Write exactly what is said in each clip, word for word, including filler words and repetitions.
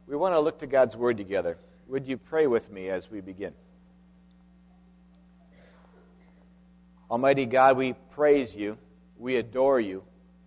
We want to look to God's Word together. Would you pray with me as we begin? Almighty God, we praise you. We adore you.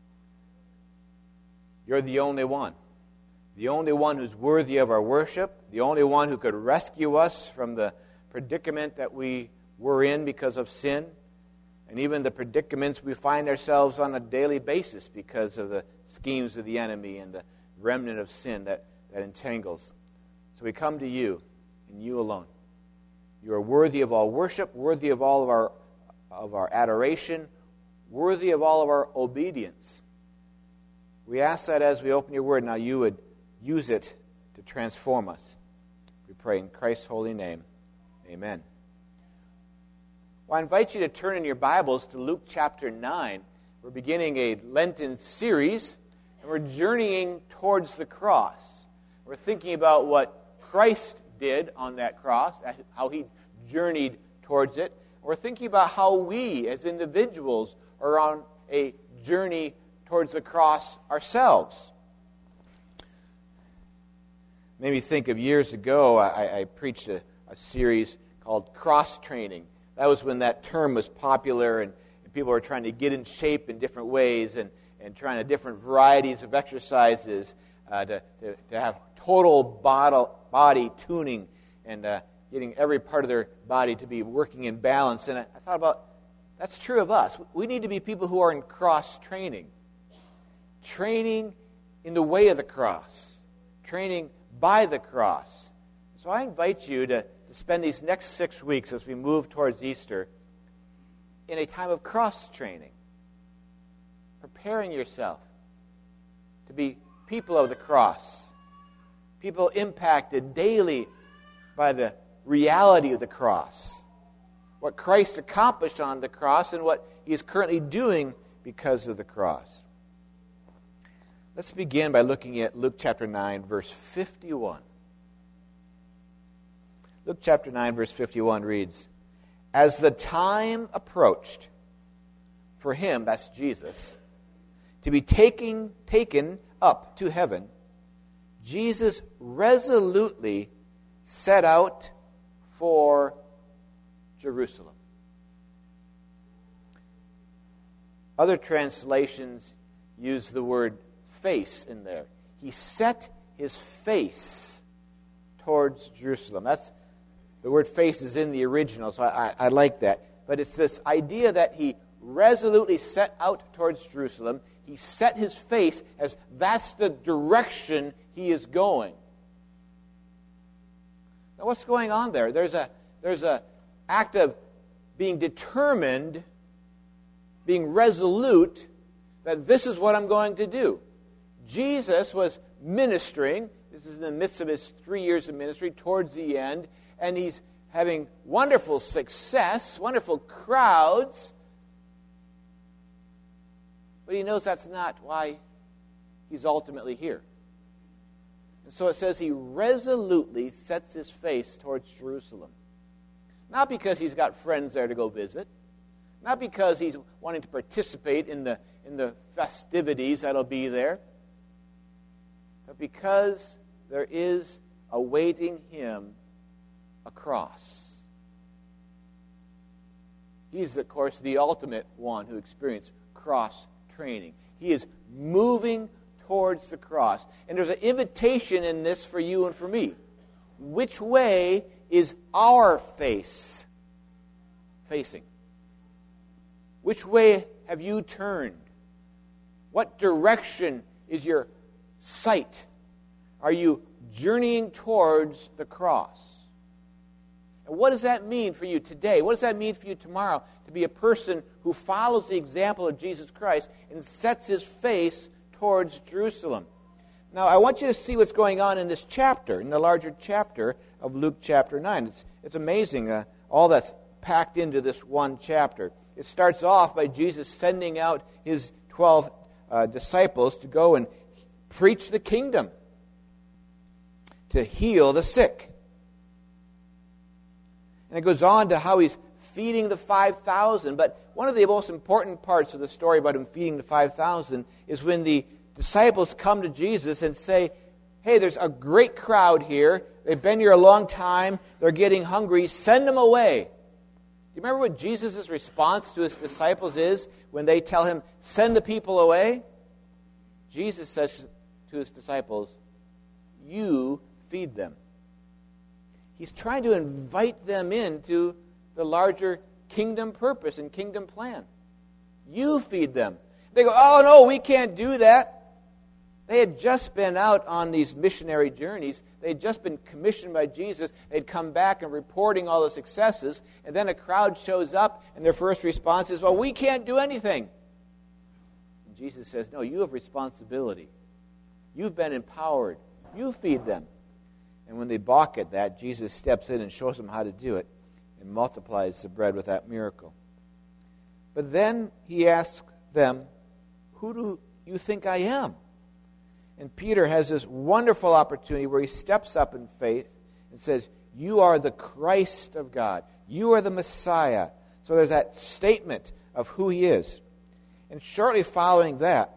You're the only one. The only one who's worthy of our worship. The only one who could rescue us from the predicament that we were in because of sin. And even the predicaments we find ourselves on a daily basis because of the schemes of the enemy and the remnant of sin that that entangles. So we come to you, and you alone. You are worthy of all worship, worthy of all of our of our adoration, worthy of all of our obedience. We ask that as we open your word, now you would use it to transform us. We pray in Christ's holy name. Amen. Well, I invite you to turn in your Bibles to Luke chapter nine. We're beginning a Lenten series, and we're journeying towards the cross. We're thinking about what Christ did on that cross, how he journeyed towards it. We're thinking about how we, as individuals, are on a journey towards the cross ourselves. Made me think of years ago, I, I preached a, a series called Cross Training. That was when that term was popular, and, and people were trying to get in shape in different ways and, and trying to different varieties of exercises uh, to, to, to have total body, body tuning and uh, getting every part of their body to be working in balance. And I, I thought about, that's true of us. We need to be people who are in cross training. Training in the way of the cross. Training by the cross. So I invite you to, to spend these next six weeks as we move towards Easter in a time of cross training. Preparing yourself to be people of the cross. People impacted daily by the reality of the cross. What Christ accomplished on the cross and what he is currently doing because of the cross. Let's begin by looking at Luke chapter nine, verse fifty-one. Luke chapter nine, verse fifty-one reads, "As the time approached for him," that's Jesus, "to be taken, taken up to heaven, Jesus resolutely set out for Jerusalem." Other translations use the word face in there. He set his face towards Jerusalem. That's the word face is in the original, so I, I, I like that. But it's this idea that he resolutely set out towards Jerusalem. He set his face as that's the direction he is going. Now, what's going on there? There's a there's a act of being determined, being resolute that this is what I'm going to do. Jesus was ministering. This is in the midst of his three years of ministry, towards the end, and he's having wonderful success, wonderful crowds. But he knows that's not why he's ultimately here. And so it says he resolutely sets his face towards Jerusalem. Not because he's got friends there to go visit. Not because he's wanting to participate in the, in the festivities that'll be there. But because there is awaiting him a cross. He's, of course, the ultimate one who experienced cross training. He is moving towards the cross. And there's an invitation in this for you and for me. Which way is our face facing? Which way have you turned? What direction is your sight? Are you journeying towards the cross? And what does that mean for you today? What does that mean for you tomorrow to be a person who follows the example of Jesus Christ and sets his face towards Jerusalem? Now, I want you to see what's going on in this chapter, in the larger chapter of Luke chapter nine. It's, it's amazing, uh, all that's packed into this one chapter. It starts off by Jesus sending out his twelve uh, disciples to go and preach the kingdom, to heal the sick. And it goes on to how he's feeding the five thousand. But one of the most important parts of the story about him feeding the five thousand is when the disciples come to Jesus and say, hey, there's a great crowd here. They've been here a long time. They're getting hungry. Send them away. Do you remember what Jesus' response to his disciples is when they tell him, send the people away? Jesus says to his disciples, you feed them. He's trying to invite them into the larger kingdom purpose and kingdom plan. You feed them. They go, oh, no, we can't do that. They had just been out on these missionary journeys. They had just been commissioned by Jesus. They'd come back and reporting all the successes. And then a crowd shows up, and their first response is, well, we can't do anything. And Jesus says, no, you have responsibility. You've been empowered. You feed them. And when they balk at that, Jesus steps in and shows them how to do it and multiplies the bread with that miracle. But then he asks them, who do you think I am? And Peter has this wonderful opportunity where he steps up in faith and says, you are the Christ of God. You are the Messiah. So there's that statement of who he is. And shortly following that,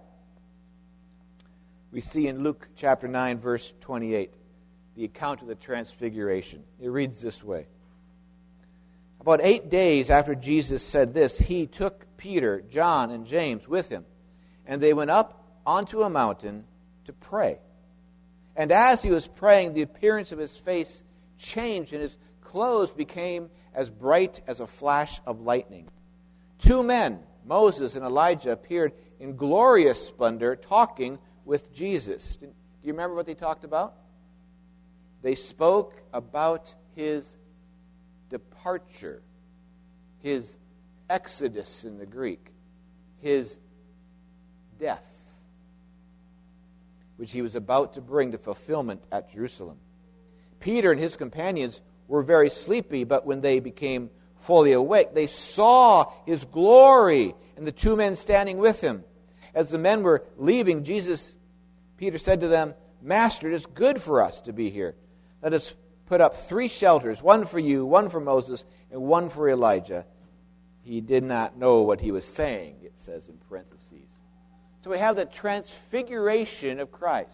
we see in Luke chapter nine, verse twenty-eight, the account of the transfiguration. It reads this way. About eight days after Jesus said this, he took Peter, John, and James with him, and they went up onto a mountain to pray. And as he was praying, the appearance of his face changed, and his clothes became as bright as a flash of lightning. Two men, Moses and Elijah, appeared in glorious splendor, talking with Jesus. Do you remember what they talked about? They spoke about his departure, his exodus in the Greek, his death, which he was about to bring to fulfillment at Jerusalem. Peter and his companions were very sleepy, but when they became fully awake, they saw his glory and the two men standing with him. As the men were leaving, Jesus, Peter said to them, Master, it is good for us to be here. Let us put up three shelters, one for you, one for Moses, and one for Elijah. He did not know what he was saying, it says in parentheses. So we have the transfiguration of Christ.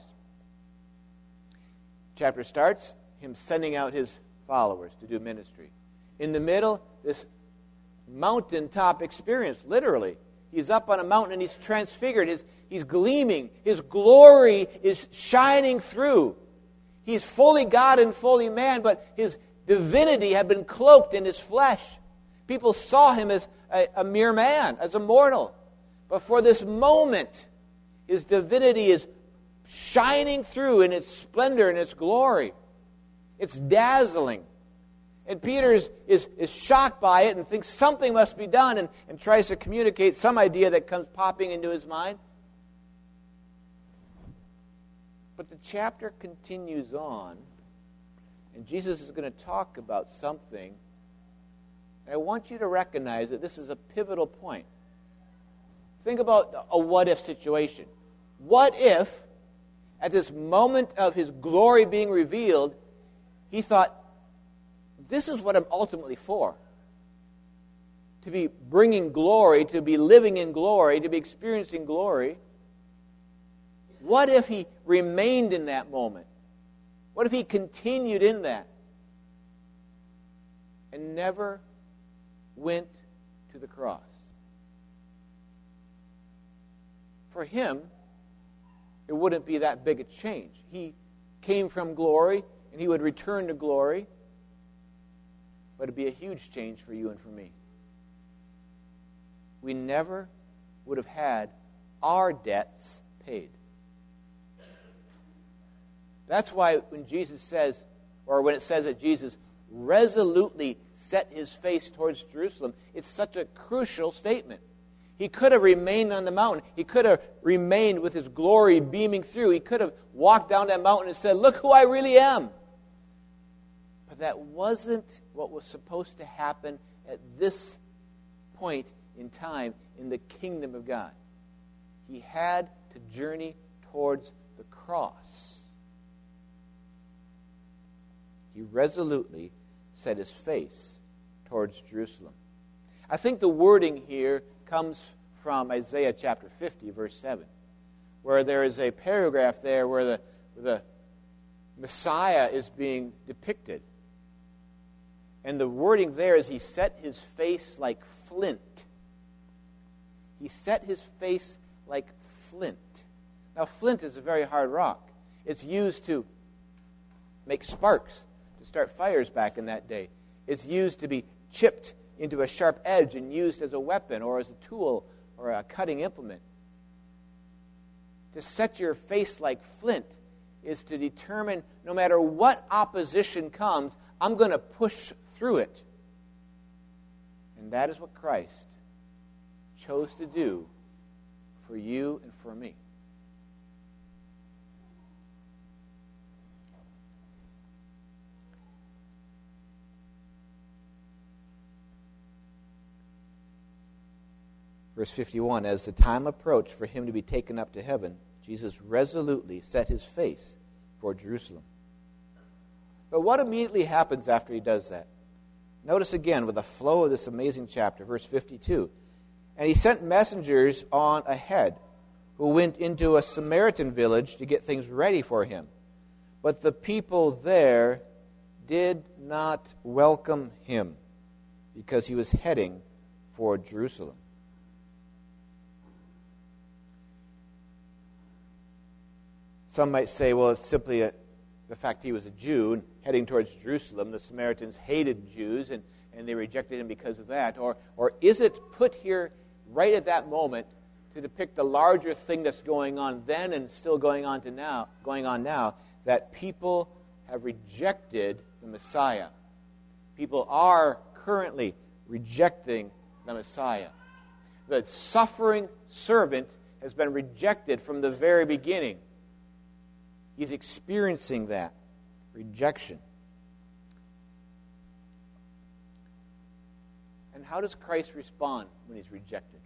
Chapter starts, him sending out his followers to do ministry. In the middle, this mountaintop experience, literally. He's up on a mountain and he's transfigured. His, he's gleaming. His glory is shining through. He's fully God and fully man, but his divinity had been cloaked in his flesh. People saw him as a, a mere man, as a mortal. But for this moment, his divinity is shining through in its splendor and its glory. It's dazzling. And Peter is, is, is shocked by it and thinks something must be done and, and tries to communicate some idea that comes popping into his mind. But the chapter continues on, and Jesus is going to talk about something. And I want you to recognize that this is a pivotal point. Think about a what-if situation. What if, at this moment of his glory being revealed, he thought, this is what I'm ultimately for. To be bringing glory, to be living in glory, to be experiencing glory. What if he remained in that moment? What if he continued in that and never went to the cross? For him, it wouldn't be that big a change. He came from glory, and he would return to glory. But it'd be a huge change for you and for me. We never would have had our debts paid. That's why when Jesus says, or when it says that Jesus resolutely set his face towards Jerusalem, it's such a crucial statement. He could have remained on the mountain. He could have remained with his glory beaming through. He could have walked down that mountain and said, look who I really am. But that wasn't what was supposed to happen at this point in time in the kingdom of God. He had to journey towards the cross. He resolutely set his face towards Jerusalem. I think the wording here comes from Isaiah chapter fifty, verse seven, where there is a paragraph there where the, the Messiah is being depicted. And the wording there is he set his face like flint. He set his face like flint. Now, flint is a very hard rock. It's used to make sparks, to start fires back in that day. It's used to be chipped into a sharp edge and used as a weapon or as a tool or a cutting implement. To set your face like flint is to determine no matter what opposition comes, I'm going to push through it. And that is what Christ chose to do for you and for me. Verse fifty-one, as the time approached for him to be taken up to heaven, Jesus resolutely set his face for Jerusalem. But what immediately happens after he does that? Notice again with the flow of this amazing chapter, verse fifty-two. And he sent messengers on ahead who went into a Samaritan village to get things ready for him. But the people there did not welcome him because he was heading for Jerusalem. Some might say, well, it's simply a, the fact he was a Jew and heading towards Jerusalem. The Samaritans hated Jews, and, and they rejected him because of that. Or, or is it put here right at that moment to depict the larger thing that's going on then and still going on to now, going on now, that people have rejected the Messiah? People are currently rejecting the Messiah. The suffering servant has been rejected from the very beginning. He's experiencing that rejection. And how does Christ respond when he's rejected?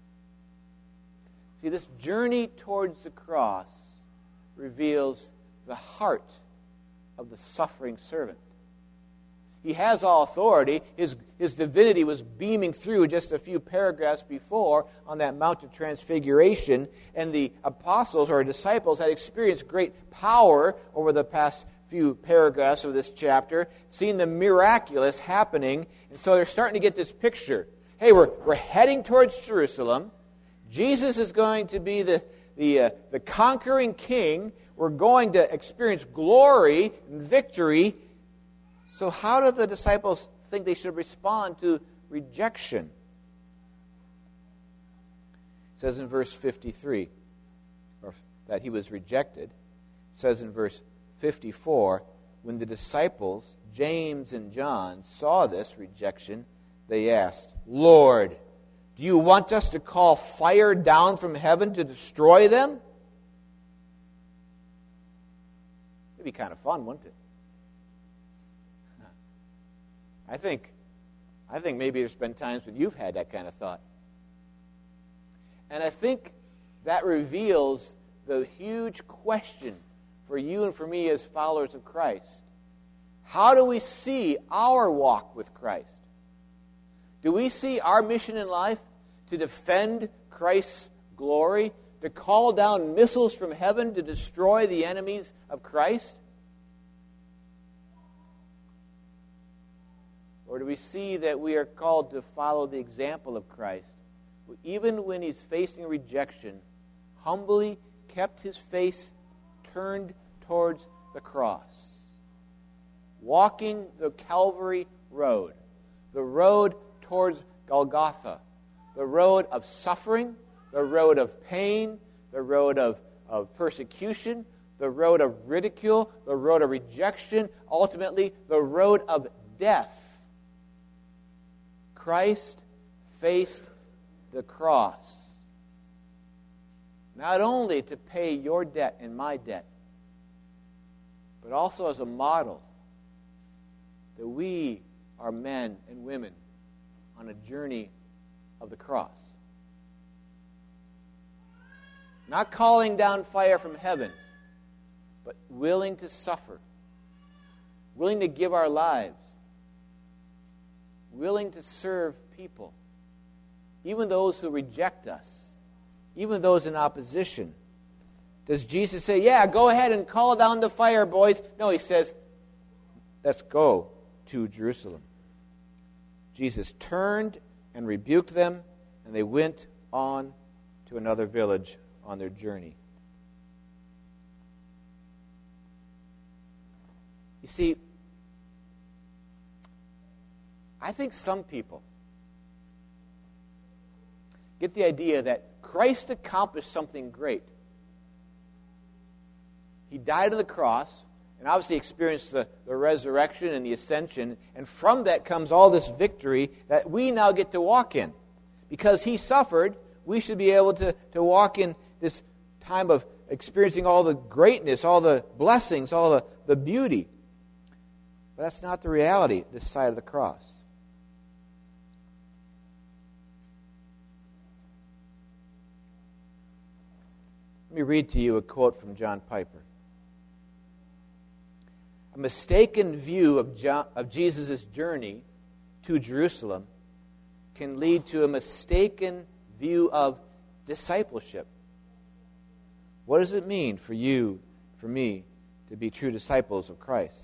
See, this journey towards the cross reveals the heart of the suffering servant. He has all authority. His, his divinity was beaming through just a few paragraphs before on that Mount of Transfiguration, and the apostles or disciples had experienced great power over the past few paragraphs of this chapter, seeing the miraculous happening, and so they're starting to get this picture. Hey, we're, we're heading towards Jerusalem. Jesus is going to be the, the, uh, the conquering king. We're going to experience glory and victory. So how do the disciples think they should respond to rejection? It says in verse fifty-three, or that he was rejected. It says in verse fifty-four, when the disciples, James and John, saw this rejection, they asked, Lord, do you want us to call fire down from heaven to destroy them? It'd be kind of fun, wouldn't it? I think, I think maybe there's been times when you've had that kind of thought. And I think that reveals the huge question for you and for me as followers of Christ. How do we see our walk with Christ? Do we see our mission in life to defend Christ's glory, to call down missiles from heaven to destroy the enemies of Christ? Or do we see that we are called to follow the example of Christ, who even when he's facing rejection, humbly kept his face turned towards the cross, walking the Calvary road, the road towards Golgotha, the road of suffering, the road of pain, the road of, of persecution, the road of ridicule, the road of rejection, ultimately the road of death. Christ faced the cross, not only to pay your debt and my debt, but also as a model that we are men and women on a journey of the cross. Not calling down fire from heaven, but willing to suffer, willing to give our lives, willing to serve people, even those who reject us, even those in opposition. Does Jesus say, yeah, go ahead and call down the fire, boys? No, he says, let's go to Jerusalem. Jesus turned and rebuked them, and they went on to another village on their journey. You see, I think some people get the idea that Christ accomplished something great. He died on the cross, and obviously experienced the, the resurrection and the ascension, and from that comes all this victory that we now get to walk in. Because he suffered, we should be able to, to walk in this time of experiencing all the greatness, all the blessings, all the, the beauty. But that's not the reality this side of the cross. Let me read to you a quote from John Piper. A mistaken view of, John, of Jesus' journey to Jerusalem can lead to a mistaken view of discipleship. What does it mean for you, for me, to be true disciples of Christ?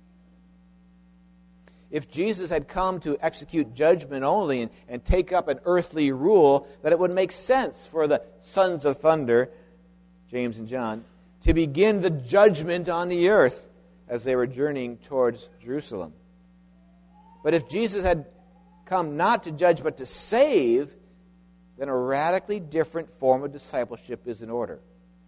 If Jesus had come to execute judgment only and, and take up an earthly rule, then it would make sense for the sons of thunder, James and John, to begin the judgment on the earth as they were journeying towards Jerusalem. But if Jesus had come not to judge but to save, then a radically different form of discipleship is in order.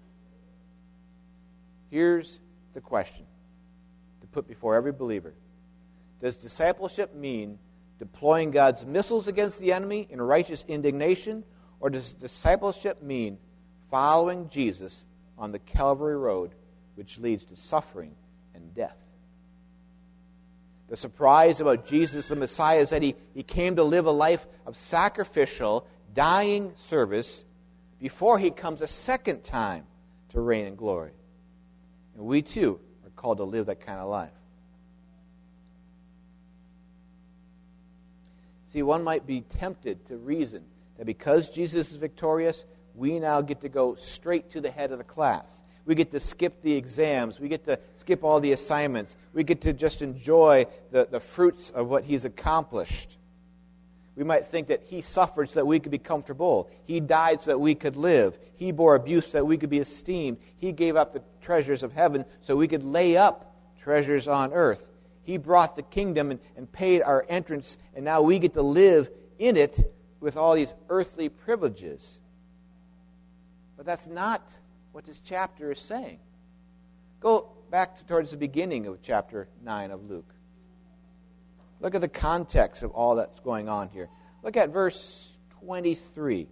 Here's the question to put before every believer. Does discipleship mean deploying God's missiles against the enemy in righteous indignation, or does discipleship mean following Jesus on the Calvary road, which leads to suffering and death? The surprise about Jesus the Messiah is that he, he came to live a life of sacrificial, dying service before he comes a second time to reign in glory. And we too are called to live that kind of life. See, one might be tempted to reason that because Jesus is victorious, we now get to go straight to the head of the class. We get to skip the exams. We get to skip all the assignments. We get to just enjoy the, the fruits of what he's accomplished. We might think that he suffered so that we could be comfortable. He died so that we could live. He bore abuse so that we could be esteemed. He gave up the treasures of heaven so we could lay up treasures on earth. He brought the kingdom and, and paid our entrance, and now we get to live in it with all these earthly privileges. But that's not what this chapter is saying. Go back to, towards the beginning of chapter nine of Luke. Look at the context of all that's going on here. Look at verse twenty-three.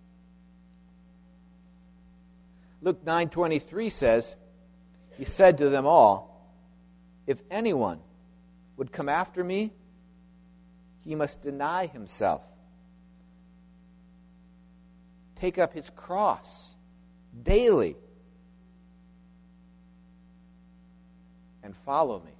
Luke nine twenty-three says, he said to them all, if anyone would come after me, he must deny himself, take up his cross daily, and follow me.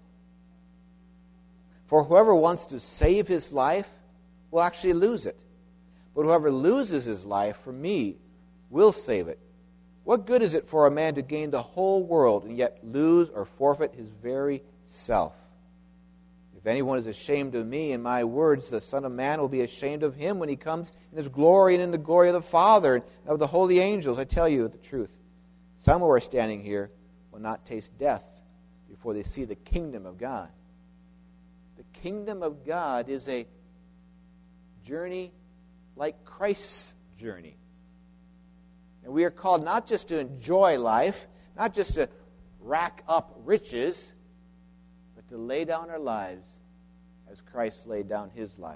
For whoever wants to save his life will actually lose it. But whoever loses his life for me will save it. What good is it for a man to gain the whole world and yet lose or forfeit his very self? If anyone is ashamed of me and my words, the Son of Man will be ashamed of him when he comes in his glory and in the glory of the Father and of the holy angels. I tell you the truth. Some who are standing here will not taste death before they see the kingdom of God. The kingdom of God is a journey like Christ's journey. And we are called not just to enjoy life, not just to rack up riches, but to lay down our lives as Christ laid down his life.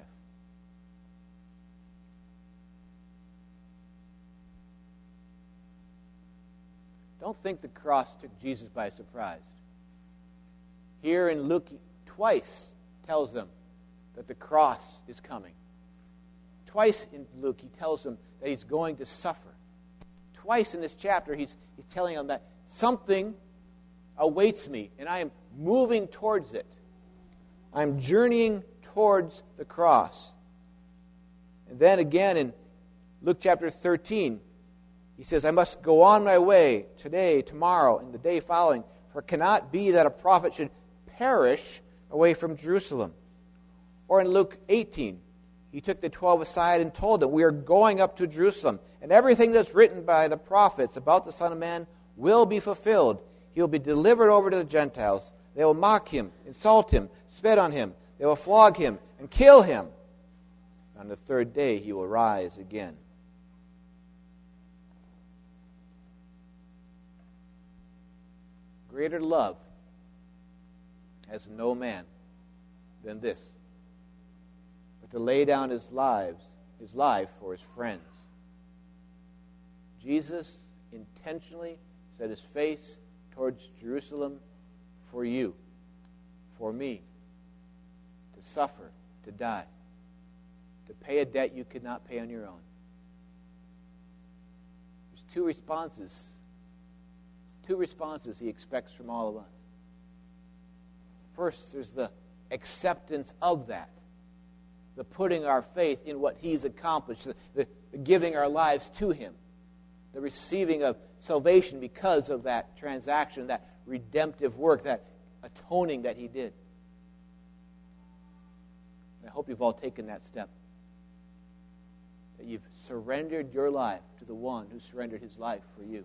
Don't think the cross took Jesus by surprise. Here in Luke, twice tells them that the cross is coming. Twice in Luke, he tells them that he's going to suffer. Twice in this chapter, he's, he's telling them that something awaits me, and I am moving towards it. I'm journeying towards the cross. And then again in Luke chapter thirteen, He says, I must go on my way today, tomorrow, and the day following, for it cannot be that a prophet should perish away from Jerusalem. Or in Luke eighteen, he took the twelve aside and told them, we are going up to Jerusalem, and everything that's written by the prophets about the Son of Man will be fulfilled. He will be delivered over to the Gentiles. They will mock him, insult him, spit on him. They will flog him and kill him. On the third day he will rise again. Greater love has no man than this, but to lay down his lives, his life for his friends. Jesus intentionally set his face towards Jerusalem for you, for me, to suffer, to die, to pay a debt you could not pay on your own. There's two responses, two responses he expects from all of us. First, there's the acceptance of that, the putting our faith in what he's accomplished, the, the, the giving our lives to him, the receiving of salvation because of that transaction, that redemptive work, that atoning that he did. I hope you've all taken that step, that you've surrendered your life to the one who surrendered his life for you.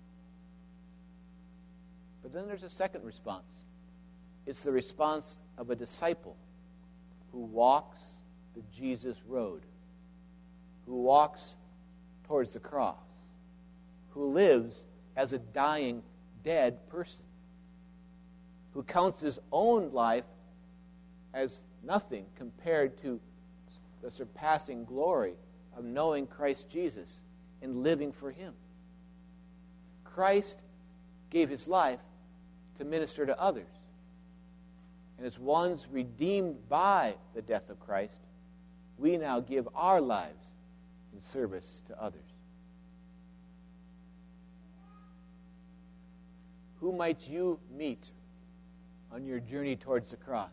But then there's a second response. It's the response of a disciple who walks the Jesus road, who walks towards the cross, who lives as a dying, dead person, who counts his own life as nothing compared to the surpassing glory of knowing Christ Jesus and living for him. Christ gave his life to minister to others. And as ones redeemed by the death of Christ, we now give our lives in service to others. Who might you meet on your journey towards the cross?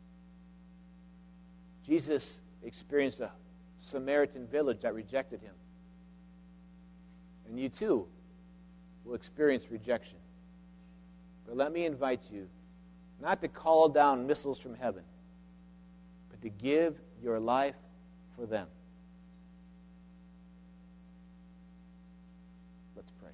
Jesus experienced a Samaritan village that rejected him. And you too will experience rejection. But let me invite you not to call down missiles from heaven, but to give your life for them. Let's pray.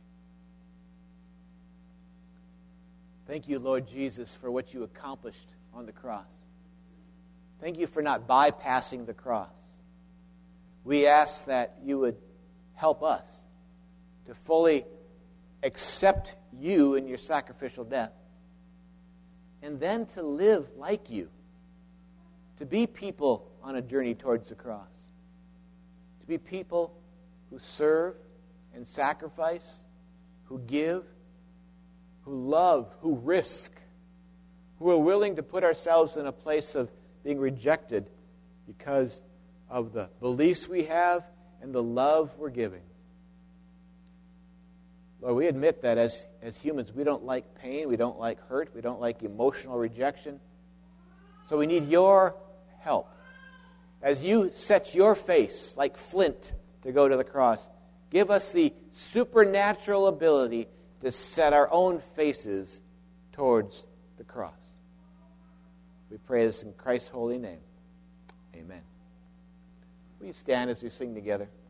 Thank you, Lord Jesus, for what you accomplished on the cross. Thank you for not bypassing the cross. We ask that you would help us to fully accept you in your sacrificial death, and then to live like you, to be people on a journey towards the cross, to be people who serve and sacrifice, who give, who love, who risk, who are willing to put ourselves in a place of being rejected because of the beliefs we have and the love we're giving. Lord, we admit that as, as humans, we don't like pain, we don't like hurt, we don't like emotional rejection. So we need your help. As you set your face like flint to go to the cross, give us the supernatural ability to set our own faces towards the cross. We pray this in Christ's holy name. Amen. Will you stand as we sing together?